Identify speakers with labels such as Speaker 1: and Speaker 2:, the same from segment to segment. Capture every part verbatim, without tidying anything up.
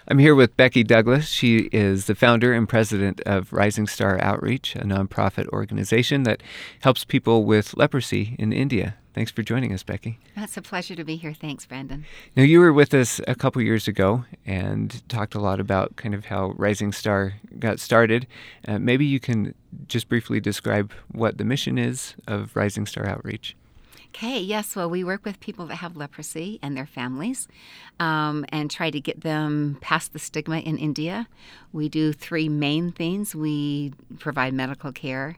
Speaker 1: I'm here with Becky Douglas. She is the founder and president of Rising Star Outreach, a nonprofit organization that helps people with leprosy in India. Thanks for joining us, Becky.
Speaker 2: It's a pleasure to be here. Thanks, Brandon.
Speaker 1: Now, you were with us a couple years ago and talked a lot about kind of how Rising Star got started. Uh, maybe you can just briefly describe what the mission is of Rising Star Outreach.
Speaker 2: Okay, yes, well, we work with people that have leprosy and their families um, and try to get them past the stigma in India. We do three main things. We provide medical care.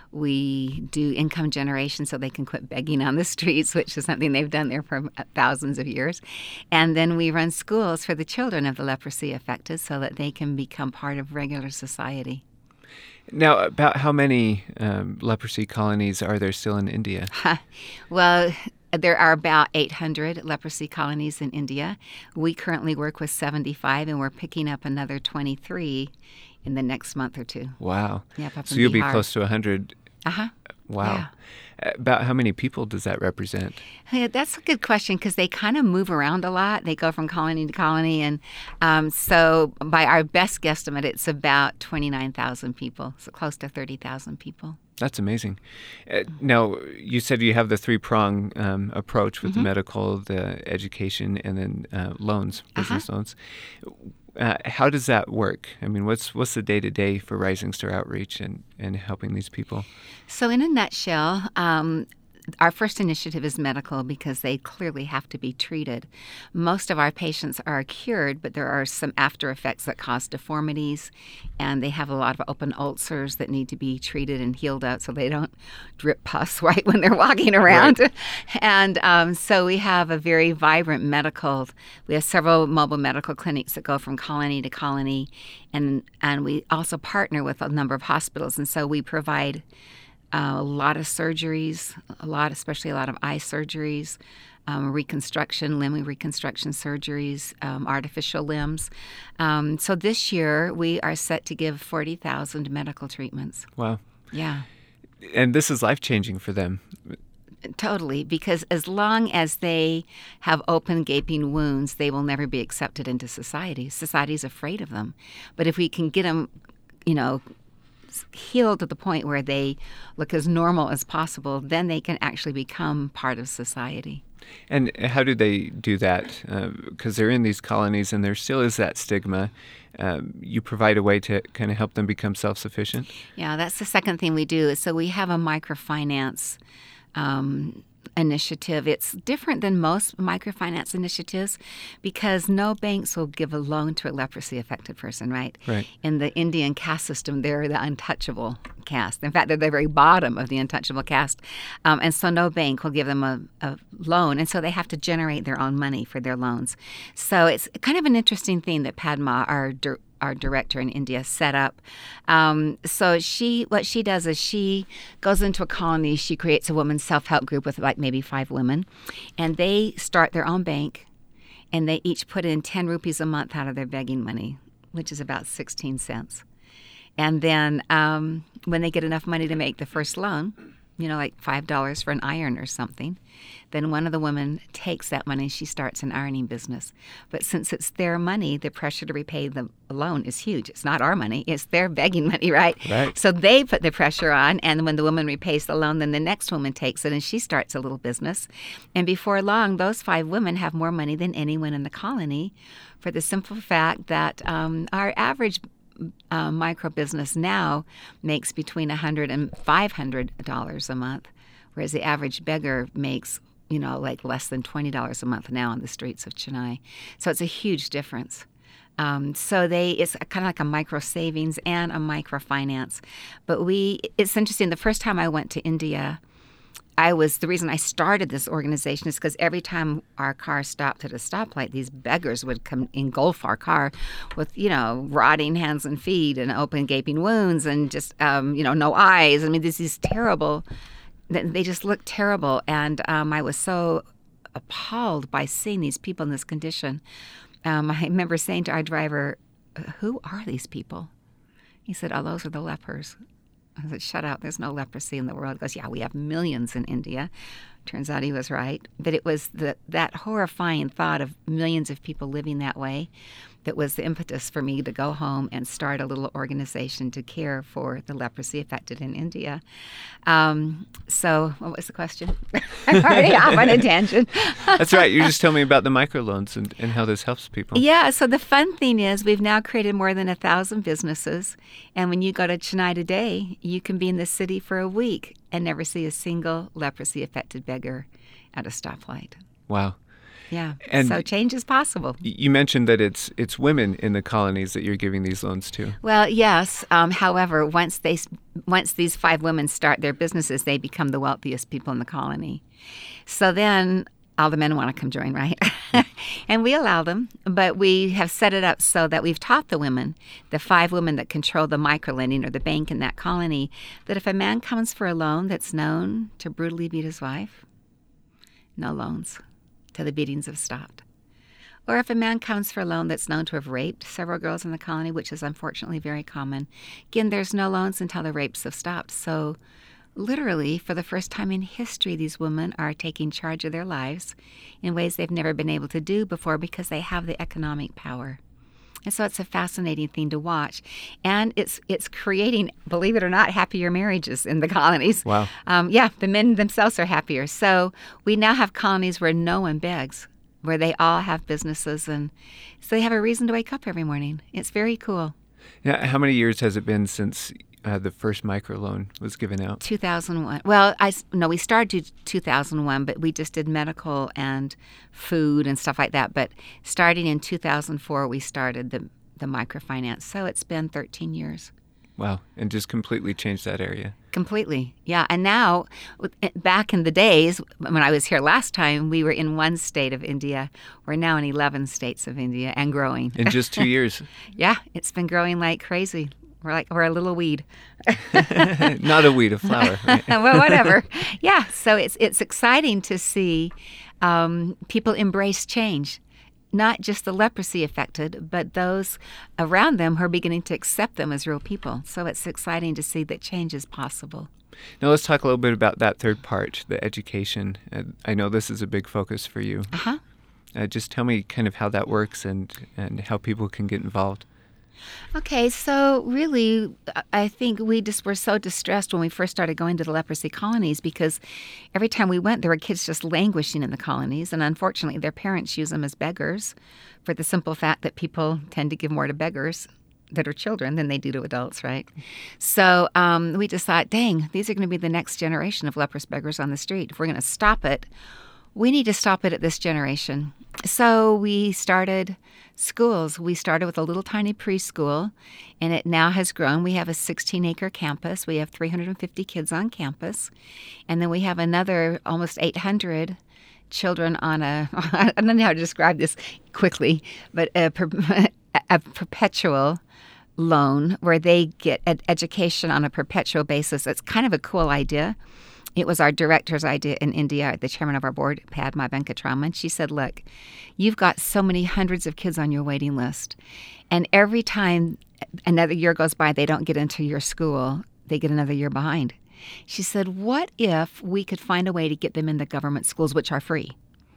Speaker 2: We do income generation so they can quit begging on the streets, which is something they've done there for thousands of years. And then we run schools for the children of the leprosy affected so that they can become part of regular society.
Speaker 1: Now, about how many um, leprosy colonies are there still in India?
Speaker 2: Well, there are about eight hundred leprosy colonies in India. We currently work with seventy-five, and we're picking up another twenty-three in the next month or two.
Speaker 1: Wow.
Speaker 2: Yep, up
Speaker 1: so
Speaker 2: in
Speaker 1: you'll be
Speaker 2: Bihar.
Speaker 1: close to one hundred.
Speaker 2: Uh-huh.
Speaker 1: Wow.
Speaker 2: Yeah.
Speaker 1: About how many people does that represent?
Speaker 2: Yeah, that's a good question because they kind of move around a lot. They go from colony to colony. And um, so by our best guesstimate, it's about twenty-nine thousand people, so close to thirty thousand people.
Speaker 1: That's amazing. Uh, now, you said you have the three-prong um, approach with
Speaker 2: Mm-hmm.
Speaker 1: the medical, the education, and then uh, loans, business
Speaker 2: Uh-huh.
Speaker 1: loans. Uh, how does that work? I mean, what's what's the day-to-day for Rising Star Outreach and, and helping these people?
Speaker 2: So in a nutshell, um, our first initiative is medical because they clearly have to be treated. Most of our patients are cured, but there are some after effects that cause deformities, and they have a lot of open ulcers that need to be treated and healed out so they don't drip pus right when they're walking around.
Speaker 1: Right.
Speaker 2: And um, so we have a very vibrant medical, we have several mobile medical clinics that go from colony to colony, and, and we also partner with a number of hospitals, and so we provide Uh, a lot of surgeries, a lot, especially a lot of eye surgeries, um, reconstruction, limb reconstruction surgeries, um, artificial limbs. Um, so this year we are set to give forty thousand medical treatments.
Speaker 1: Wow.
Speaker 2: Yeah.
Speaker 1: And this is life-changing for them.
Speaker 2: Totally, because as long as they have open, gaping wounds, they will never be accepted into society. Society's afraid of them. But if we can get them, you know, healed to the point where they look as normal as possible, then they can actually become part of society.
Speaker 1: And how do they do that? Because uh, they're in these colonies and there still is that stigma. Um, you provide a way to kind of help them become self-sufficient?
Speaker 2: Yeah, that's the second thing we do. So we have a microfinance um initiative. It's different than most microfinance initiatives because no banks will give a loan to a leprosy affected person, right?
Speaker 1: Right.
Speaker 2: In the Indian caste system, they're the untouchable caste. In fact, they're the very bottom of the untouchable caste. Um, and so no bank will give them a, a loan. And so they have to generate their own money for their loans. So it's kind of an interesting thing that Padma, our dir- our director in India, set up. Um, so she, what she does is she goes into a colony, she creates a women's self-help group with like maybe five women, and they start their own bank, and they each put in ten rupees a month out of their begging money, which is about sixteen cents. And then um, when they get enough money to make the first loan, you know, like five dollars for an iron or something, then one of the women takes that money and she starts an ironing business. But since it's their money, the pressure to repay the loan is huge. It's not our money. It's their begging money, right?
Speaker 1: Right.
Speaker 2: So they put the pressure on, and when the woman repays the loan, then the next woman takes it and she starts a little business. And before long, those five women have more money than anyone in the colony for the simple fact that um, our average Uh, micro business now makes between one hundred dollars and five hundred dollars a month, whereas the average beggar makes, you know, like less than twenty dollars a month now on the streets of Chennai. So it's a huge difference. Um, so they, it's kind of like a micro savings and a microfinance. But we, it's interesting. The first time I went to India, I was, the reason I started this organization is because every time our car stopped at a stoplight, these beggars would come engulf our car with, you know, rotting hands and feet and open gaping wounds and just, um, you know, no eyes. I mean, this is terrible. They just look terrible. And um, I was so appalled by seeing these people in this condition. Um, I remember saying to our driver, "Who are these people?" He said, "Oh, those are the lepers." I said, "Shut up, there's no leprosy in the world." He goes, "Yeah, we have millions in India. Turns out he was right. But it was the, that horrifying thought of millions of people living that way that was the impetus for me to go home and start a little organization to care for the leprosy affected in India. Um, so what was the question? I'm already off on a tangent.
Speaker 1: That's right. You just told me about the microloans and, and how this helps people.
Speaker 2: Yeah, so the fun thing is we've now created more than a thousand businesses. And when you go to Chennai today, you can be in the city for a week and never see a single leprosy-affected beggar at a stoplight.
Speaker 1: Wow.
Speaker 2: Yeah,
Speaker 1: and
Speaker 2: so change is possible.
Speaker 1: You mentioned that it's it's women in the colonies that you're giving these loans to.
Speaker 2: Well, yes. Um, however, once they once these five women start their businesses, they become the wealthiest people in the colony. So then all the men want to come join, right? And we allow them, but we have set it up so that we've taught the women, the five women that control the microlending or the bank in that colony, that if a man comes for a loan that's known to brutally beat his wife, no loans till the beatings have stopped. Or if a man comes for a loan that's known to have raped several girls in the colony, which is unfortunately very common, again, there's no loans until the rapes have stopped. So literally, for the first time in history, these women are taking charge of their lives in ways they've never been able to do before because they have the economic power. And so it's a fascinating thing to watch. And it's it's creating, believe it or not, happier marriages in the colonies.
Speaker 1: Wow.
Speaker 2: Um, yeah, the men themselves are happier. So we now have colonies where no one begs, where they all have businesses. And so they have a reason to wake up every morning. It's very cool.
Speaker 1: Now, how many years has it been since uh, the first microloan was given out?
Speaker 2: two thousand one. Well, I, no, we started two thousand one, but we just did medical and food and stuff like that. But starting in two thousand four, we started the, the microfinance. So it's been thirteen years.
Speaker 1: Wow. And just completely changed that area.
Speaker 2: Completely. Yeah. And now, back in the days when I was here last time, we were in one state of India. We're now in eleven states of India and growing.
Speaker 1: In just two years.
Speaker 2: Yeah. It's been growing like crazy. We're like, we're a little weed.
Speaker 1: Not a weed, a flower. Right?
Speaker 2: Well, whatever. Yeah. So it's it's exciting to see um, people embrace change. Not just the leprosy affected, but those around them who are beginning to accept them as real people. So it's exciting to see that change is possible.
Speaker 1: Now let's talk a little bit about that third part, the education. Uh, I know this is a big focus for you.
Speaker 2: Uh-huh.
Speaker 1: Uh, just tell me kind of how that works and, and how people can get involved.
Speaker 2: Okay, so really, I think we just were so distressed when we first started going to the leprosy colonies because every time we went, there were kids just languishing in the colonies. And unfortunately, their parents use them as beggars for the simple fact that people tend to give more to beggars that are children than they do to adults, right? So um, we just thought, dang, these are going to be the next generation of leprous beggars on the street. If we're going to stop it, we need to stop it at this generation. So we started schools. We started with a little tiny preschool, and it now has grown. We have a sixteen-acre campus. We have three hundred fifty kids on campus. And then we have another almost eight hundred children on a, I don't know how to describe this quickly, but a, a perpetual loan where they get ed- education on a perpetual basis. It's kind of a cool idea. It was our director's idea in India, the chairman of our board, Padma Venkatraman. She said, look, you've got so many hundreds of kids on your waiting list. And every time another year goes by, they don't get into your school, they get another year behind. She said, what if we could find a way to get them in the government schools, which are free?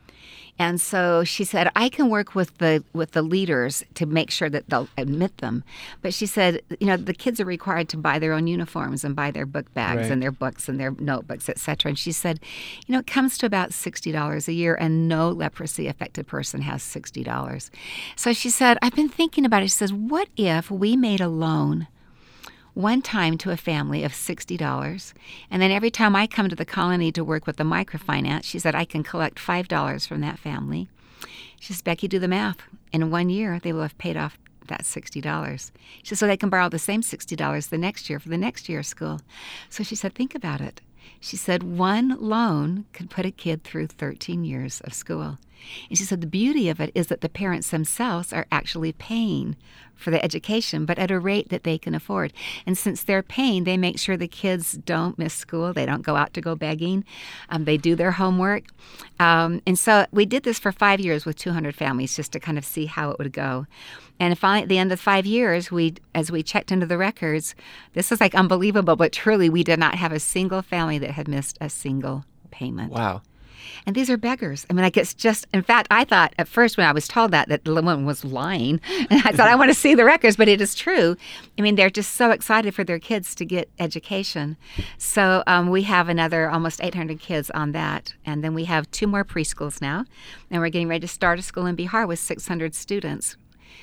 Speaker 2: And so she said, I can work with the with the leaders to make sure that they'll admit them. But she said, you know, the kids are required to buy their own uniforms and buy their book bags
Speaker 1: Right.
Speaker 2: and their books and their notebooks, et cetera. And she said, you know, it comes to about sixty dollars a year, and no leprosy-affected person has sixty dollars. So she said, I've been thinking about it. She says, what if we made a loan one time to a family of sixty dollars, and then every time I come to the colony to work with the microfinance, she said, I can collect five dollars from that family. She says, Becky, do the math. In one year, they will have paid off that sixty dollars. She said, so they can borrow the same sixty dollars the next year for the next year's school. So she said, think about it. She said, one loan could put a kid through thirteen years of school. And she said, the beauty of it is that the parents themselves are actually paying for the education, but at a rate that they can afford. And since they're paying, they make sure the kids don't miss school. They don't go out to go begging. Um, they do their homework. Um, and so we did this for five years with two hundred families just to kind of see how it would go. And finally, at the end of five years, we, as we checked into the records, this is like unbelievable, but truly we did not have a single family that had missed a single payment.
Speaker 1: Wow.
Speaker 2: And these are beggars. I mean, like it's just, in fact, I thought at first when I was told that, that the woman was lying. And I thought, I want to see the records, but it is true. I mean, they're just so excited for their kids to get education. So um, we have another almost eight hundred kids on that. And then we have two more preschools now. And we're getting ready to start a school in Bihar with six hundred students.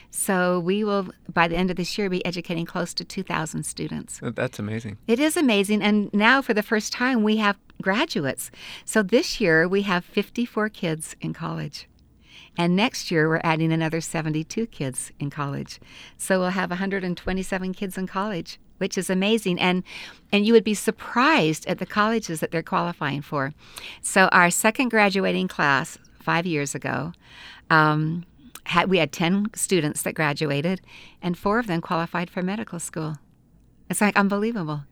Speaker 2: So we will, by the end of this year, be educating close to two thousand students.
Speaker 1: That's amazing.
Speaker 2: It is amazing. And now for the first time, we have graduates. So this year, we have fifty-four kids in college. And next year, we're adding another seventy-two kids in college. So we'll have one hundred twenty-seven kids in college, which is amazing. And and you would be surprised at the colleges that they're qualifying for. So our second graduating class five years ago, um, Had, we had ten students that graduated, and four of them qualified for medical school. It's like unbelievable.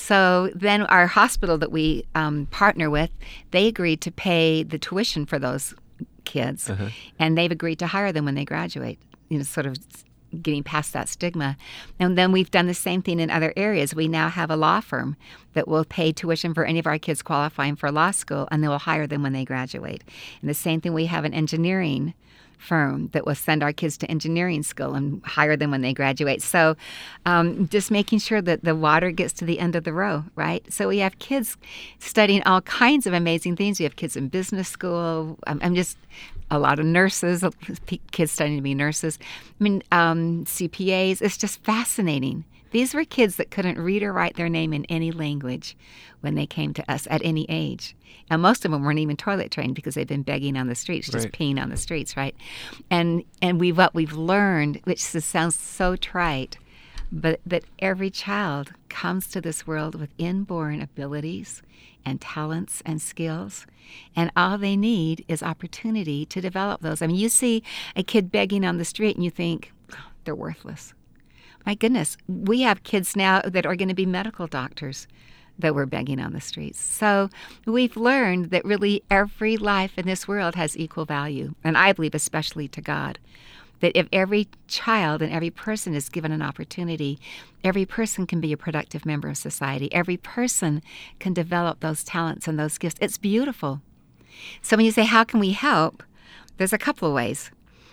Speaker 2: So then our hospital that we um, partner with, they agreed to pay the tuition for those kids, uh-huh. and they've agreed to hire them when they graduate, you know, sort of getting past that stigma. And then we've done the same thing in other areas. We now have a law firm that will pay tuition for any of our kids qualifying for law school, and they will hire them when they graduate. And the same thing, we have an engineering firm that will send our kids to engineering school and hire them when they graduate. So um, just making sure that the water gets to the end of the row, right? So we have kids studying all kinds of amazing things. We have kids in business school. I'm, I'm just a lot of nurses, kids studying to be nurses. I mean, um, C P As. It's just fascinating. These were kids that couldn't read or write their name in any language when they came to us at any age. And most of them weren't even toilet trained because they've been begging on the streets, just
Speaker 1: right.
Speaker 2: peeing on the streets, right? And and we what we've learned, which sounds so trite, but that every child comes to this world with inborn abilities and talents and skills, and all they need is opportunity to develop those. I mean, you see a kid begging on the street and you think, oh, they're worthless. My goodness, we have kids now that are going to be medical doctors that we're begging on the streets. So we've learned that really every life in this world has equal value, and I believe especially to God, that if every child and every person is given an opportunity, every person can be a productive member of society. Every person can develop those talents and those gifts. It's beautiful. So when you say, how can we help? There's a couple of ways.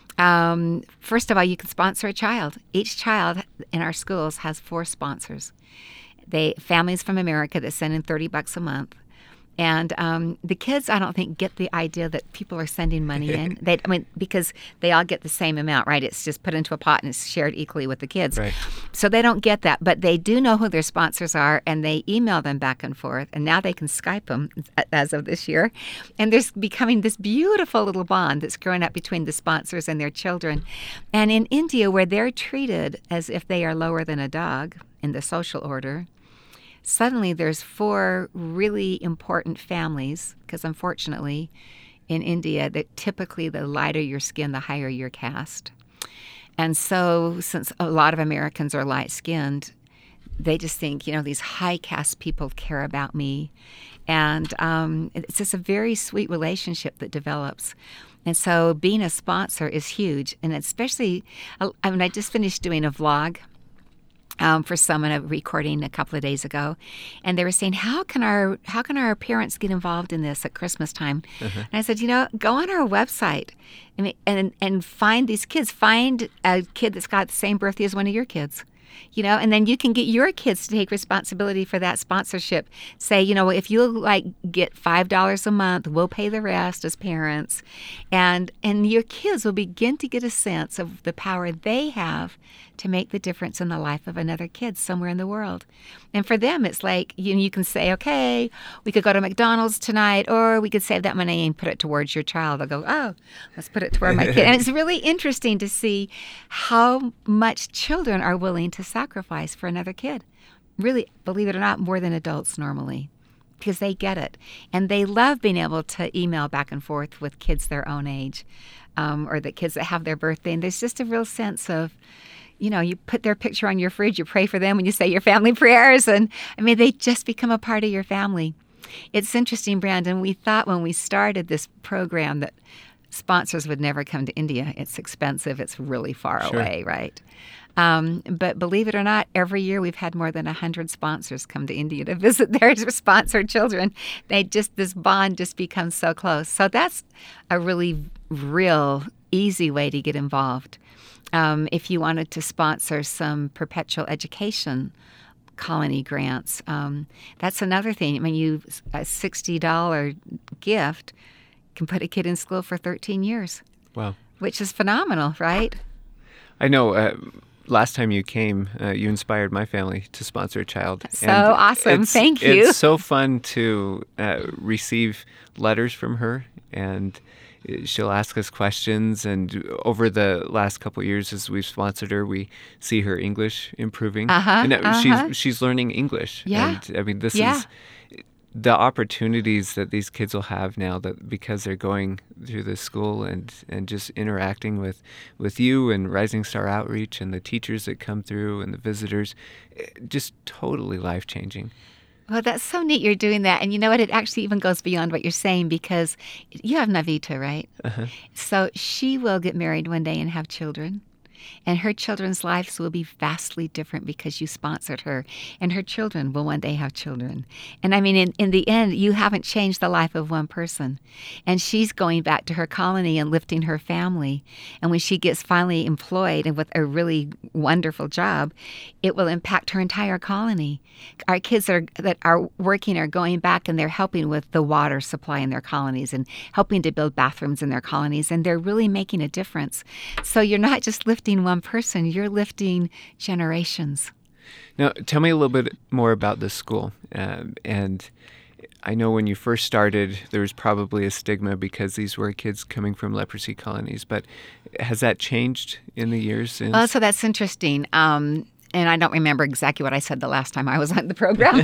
Speaker 2: Um, first of all, you can sponsor a child. Each child in our schools has four sponsors. They families from America that send in thirty bucks a month. And um, the kids, I don't think, get the idea that people are sending money in. They, I mean, because they all get the same amount, right? It's just put into a pot and it's shared equally with the kids.
Speaker 1: Right.
Speaker 2: So they don't get that, but they do know who their sponsors are, and they email them back and forth. And now they can Skype them as of this year. And there's becoming this beautiful little bond that's growing up between the sponsors and their children. And in India, where they're treated as if they are lower than a dog in the social order, suddenly there's four really important families, because unfortunately in India, that typically the lighter your skin, the higher your caste. And so since a lot of Americans are light-skinned, they just think, you know, these high caste people care about me. And um, it's just a very sweet relationship that develops. And so being a sponsor is huge. And especially, I mean, I just finished doing a vlog Um, for someone, a recording a couple of days ago, and they were saying, "How can our how can our parents get involved in this at Christmas time?" Uh-huh. And I said, "You know, go on our website, and and and find these kids. Find a kid that's got the same birthday as one of your kids." You know, and then you can get your kids to take responsibility for that sponsorship. Say, you know, if you like get five dollars a month, we'll pay the rest as parents, and and your kids will begin to get a sense of the power they have to make the difference in the life of another kid somewhere in the world. And for them, it's like you you can say, okay, we could go to McDonald's tonight, or we could save that money and put it towards your child. They'll go, oh, let's put it toward my kid. And it's really interesting to see how much children are willing to sacrifice for another kid. Really, believe it or not, more than adults normally, because they get it. And they love being able to email back and forth with kids their own age, um, or the kids that have their birthday. And there's just a real sense of, you know, you put their picture on your fridge, you pray for them when you say your family prayers. And I mean, they just become a part of your family. It's interesting, Brandon. We thought when we started this program that sponsors would never come to India. It's expensive. It's really far
Speaker 1: Sure.
Speaker 2: away, right? Um, but believe it or not, every year we've had more than one hundred sponsors come to India to visit their sponsored children. They just, this bond just becomes so close. So that's a really real, easy way to get involved. Um, if you wanted to sponsor some perpetual education colony grants, um, that's another thing. I mean, you a sixty dollars gift can put a kid in school for thirteen years.
Speaker 1: Wow.
Speaker 2: Which is phenomenal, right?
Speaker 1: I know. Uh, last time you came, uh, you inspired my family to sponsor a child.
Speaker 2: So awesome.
Speaker 1: It's,
Speaker 2: Thank you.
Speaker 1: It's so fun to uh, receive letters from her, and she'll ask us questions. And over the last couple of years, as we've sponsored her, we see her English improving.
Speaker 2: Uh-huh,
Speaker 1: and uh,
Speaker 2: uh-huh.
Speaker 1: she's she's learning English.
Speaker 2: Yeah.
Speaker 1: And I mean, this
Speaker 2: Yeah.
Speaker 1: is the opportunities that these kids will have now, that because they're going through this school and, and just interacting with, with you and Rising Star Outreach and the teachers that come through and the visitors, just totally life-changing.
Speaker 2: Well, that's so neat you're doing that. And you know what? It actually even goes beyond what you're saying, because you have Navita, right?
Speaker 1: Uh-huh.
Speaker 2: So she will get married one day and have children. And her children's lives will be vastly different because you sponsored her. And her children will one day have children. And I mean, in, in the end, you haven't changed the life of one person. And she's going back to her colony and lifting her family. And when she gets finally employed and with a really wonderful job, it will impact her entire colony. Our kids are, that are working are going back and they're helping with the water supply in their colonies and helping to build bathrooms in their colonies. And they're really making a difference. So you're not just lifting one person, you're lifting generations.
Speaker 1: Now, tell me a little bit more about this school. Um, and I know when you first started, there was probably a stigma because these were kids coming from leprosy colonies. But has that changed in the years since?
Speaker 2: Well, so that's interesting. Um, and I don't remember exactly what I said the last time I was on the program.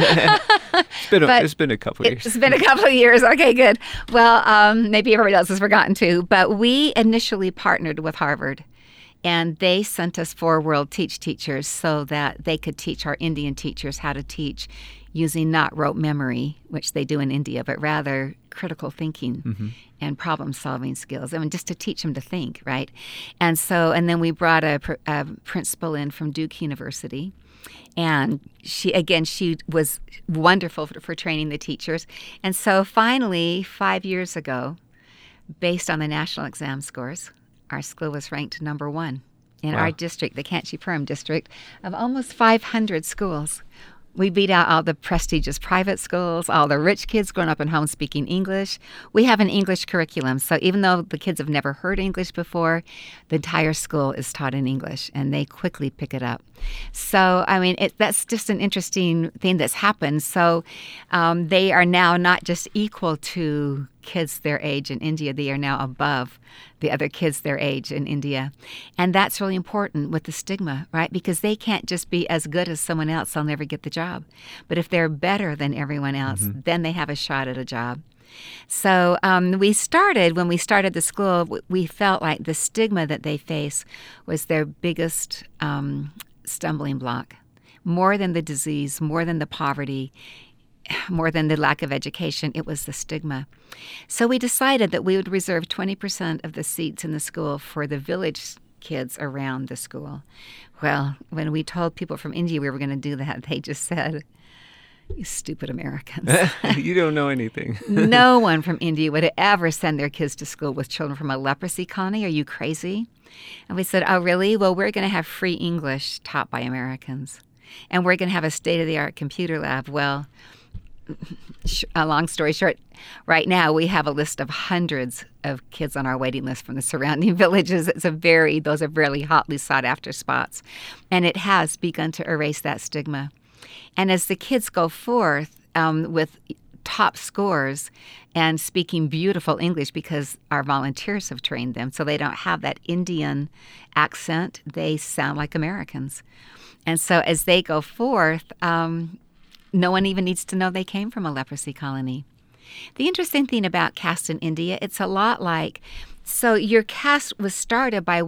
Speaker 1: it's, been a, it's been a couple of years.
Speaker 2: It's been a couple of years. Okay, good. Well, um, maybe everybody else has forgotten too. But we initially partnered with Harvard. And they sent us four World Teach teachers so that they could teach our Indian teachers how to teach using not rote memory, which they do in India, but rather critical thinking mm-hmm. and problem-solving skills. I mean, just to teach them to think, right? And so, and then we brought a, a principal in from Duke University. And she, again, she was wonderful for, for training the teachers. And so finally, five years ago, based on the national exam scores, our school was ranked number one in
Speaker 1: wow.
Speaker 2: our district, the Kanchipuram district, of almost five hundred schools. We beat out all the prestigious private schools, all the rich kids growing up in homes speaking English. We have an English curriculum, so even though the kids have never heard English before, the entire school is taught in English, and they quickly pick it up. So, I mean, it, that's just an interesting thing that's happened. So um, they are now not just equal to kids their age in India, they are now above the other kids their age in India. And that's really important with the stigma, right? Because they can't just be as good as someone else, they'll never get the job. But if they're better than everyone else, mm-hmm. then they have a shot at a job. So um, we started, when we started the school, we felt like the stigma that they face was their biggest um, stumbling block. More than the disease, more than the poverty, more than the lack of education, it was the stigma. So we decided that we would reserve twenty percent of the seats in the school for the village kids around the school. Well, when we told people from India we were going to do that, they just said, "You stupid Americans."
Speaker 1: You don't know anything.
Speaker 2: No one from India would ever send their kids to school with children from a leprosy colony. Are you crazy? And we said, "Oh, really? Well, we're going to have free English taught by Americans. And we're going to have a state-of-the-art computer lab." Well, a long story short, right now we have a list of hundreds of kids on our waiting list from the surrounding villages. It's a very, those are really hotly sought after spots. And it has begun to erase that stigma. And as the kids go forth um, with top scores and speaking beautiful English, because our volunteers have trained them, so they don't have that Indian accent, they sound like Americans. And so as they go forth, um, no one even needs to know they came from a leprosy colony. The interesting thing about caste in India, it's a lot like, so your caste was started by what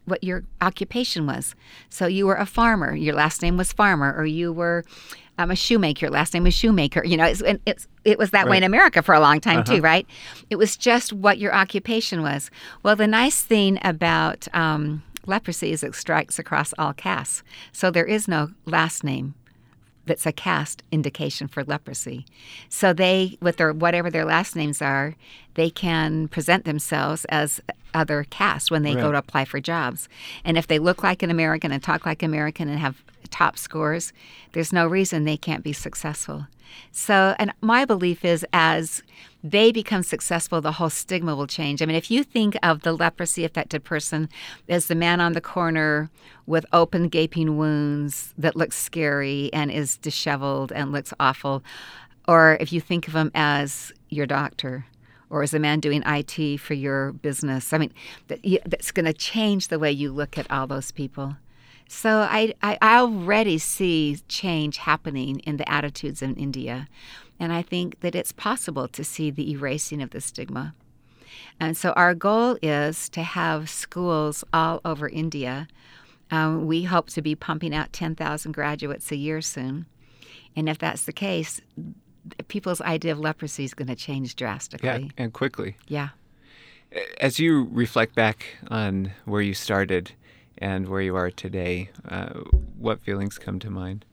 Speaker 2: what your occupation was. So you were a farmer, your last name was farmer, or you were um, a shoemaker, your last name was shoemaker. You know, it's, it's it was that
Speaker 1: Right.
Speaker 2: way in America for a long time
Speaker 1: Uh-huh.
Speaker 2: too, right? It was just what your occupation was. Well, the nice thing about um, leprosy is it strikes across all castes. So there is no last name that's a caste indication for leprosy. So they, with their whatever their last names are, they can present themselves as other caste when they go
Speaker 1: Right.
Speaker 2: to apply for jobs. And if they look like an American and talk like American and have top scores, there's no reason they can't be successful. So, and my belief is as they become successful, the whole stigma will change. I mean, if you think of the leprosy affected person as the man on the corner with open, gaping wounds that looks scary and is disheveled and looks awful, or if you think of him as your doctor or as a man doing I T for your business, I mean, that, you, that's going to change the way you look at all those people. So I, I I already see change happening in the attitudes in India. And I think that it's possible to see the erasing of the stigma. And so our goal is to have schools all over India. Um, we hope to be pumping out ten thousand graduates a year soon. And if that's the case, people's idea of leprosy is going to change drastically.
Speaker 1: Yeah, and quickly.
Speaker 2: Yeah.
Speaker 1: As you reflect back on where you started and where you are today, uh, what feelings come to mind?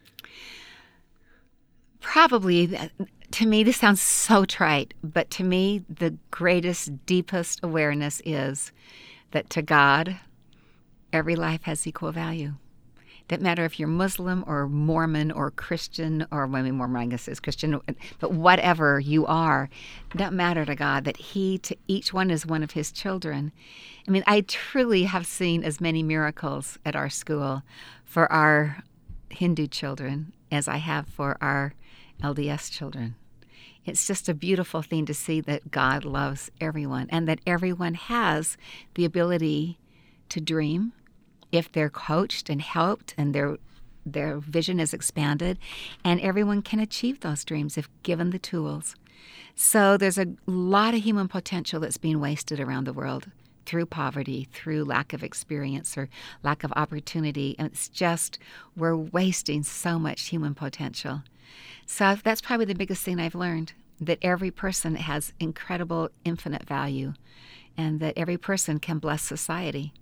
Speaker 2: Probably, to me, this sounds so trite, but to me, the greatest, deepest awareness is that to God, every life has equal value. Doesn't matter if you're Muslim or Mormon or Christian, or well, I mean, Mormon, I guess is Christian, but whatever you are, it doesn't matter to God that He, to each one is one of His children. I mean, I truly have seen as many miracles at our school for our Hindu children as I have for our L D S children. It's just a beautiful thing to see that God loves everyone and that everyone has the ability to dream if they're coached and helped and their their vision is expanded, and everyone can achieve those dreams if given the tools. So there's a lot of human potential that's being wasted around the world through poverty, through lack of experience or lack of opportunity, and it's just we're wasting so much human potential. So that's probably the biggest thing I've learned, that every person has incredible, infinite value, and that every person can bless society.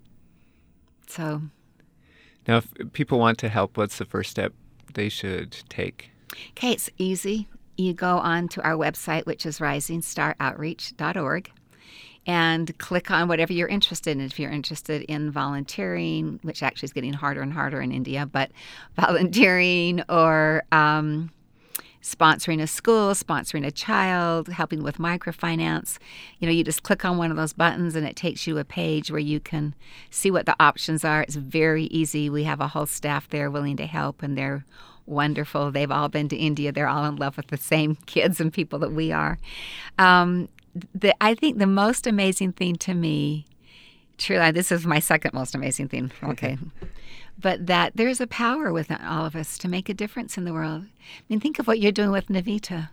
Speaker 2: So,
Speaker 1: Now, if people want to help, what's the first step they should take?
Speaker 2: okay, it's easy. You go on to our website, which is rising star outreach dot org, and click on whatever you're interested in. If you're interested in volunteering, which actually is getting harder and harder in India, but volunteering or um, sponsoring a school, sponsoring a child, helping with microfinance. You know, you just click on one of those buttons and it takes you a page where you can see what the options are. It's very easy. We have a whole staff there willing to help, and they're wonderful. They've all been to India. They're all in love with the same kids and people that we are. Um, the, I think the most amazing thing to me, truly, this is my second most amazing thing, okay, but that there's a power within all of us to make a difference in the world. I mean, think of what you're doing with Navita.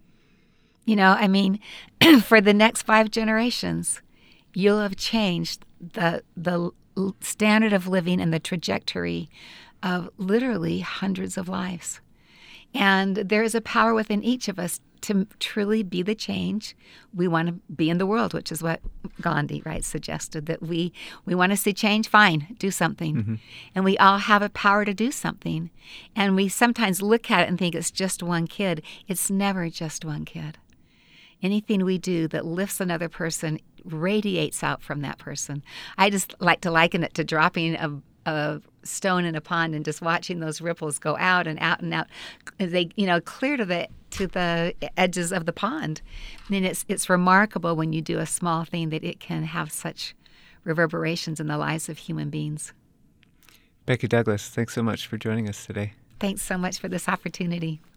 Speaker 2: You know, I mean, for the next five generations, you'll have changed the the standard of living and the trajectory of literally hundreds of lives. And there is a power within each of us to truly be the change we want to be in the world, which is what Gandhi, right, suggested, that we, we want to see change, fine, do something. Mm-hmm. And we all have a power to do something. And we sometimes look at it and think it's just one kid. It's never just one kid. Anything we do that lifts another person radiates out from that person. I just like to liken it to dropping a a stone in a pond and just watching those ripples go out and out and out. They, you know, clear to the to the edges of the pond. I mean, it's it's remarkable when you do a small thing that it can have such reverberations in the lives of human beings.
Speaker 1: Becky Douglas, thanks so much for joining us today.
Speaker 2: Thanks so much for this opportunity.